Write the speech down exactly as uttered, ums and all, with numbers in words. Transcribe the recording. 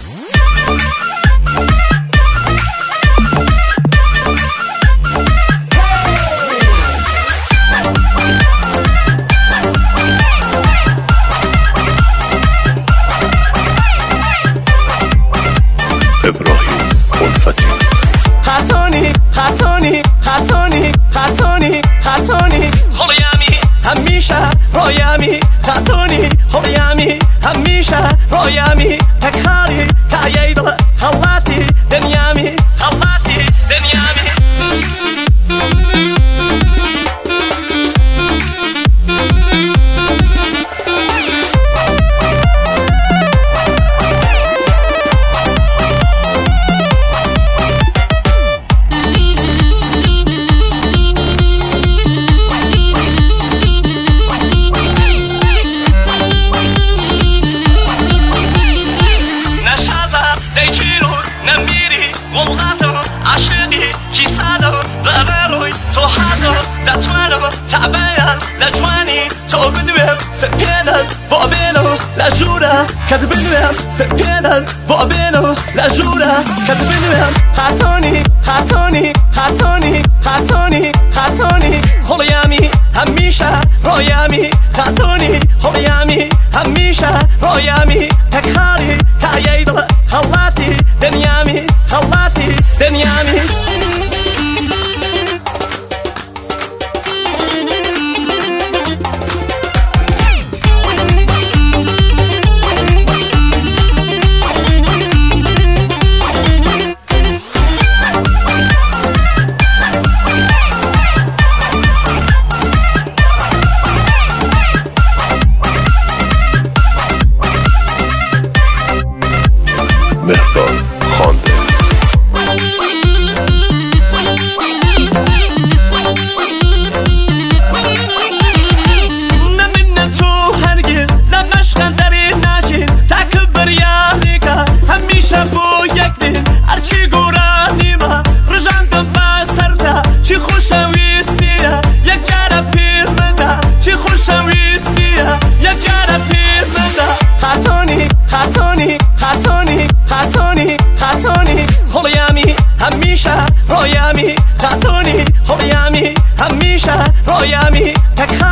ابراهیم الفتی خطانی خطانی خطانی خطانی خطانی خلیمی همیشه رویمی خطانی خلیمی همیشه رویمی تکاری کایید خلاتی دنیامی خلاتی دنیامی لجواني تو بدوم سبينا بقبله لجورا كتبنوم سبينا بقبله لجورا كتبنوم خطوني خطوني خطوني خطوني خطوني خليامي هميشه رويامي خطوني خليامي هميشه رويامي تكخاري كايد خلاتي دنيامي خلاتي دنيامي مهران خانده نمن تو هرگز لمشقن داری نجین تکبر یاریکا همیشه بو یک دین هرچی گورانی ما رجاندم بسرتا چی خوشویستیه یک جاره پیر مده چی خوشویستیه یک جاره پیر مده خطونی خطونی خطونی خطونی خطونی خلیمی همیشه رویمی خطونی خلیمی همیشه رویمی تک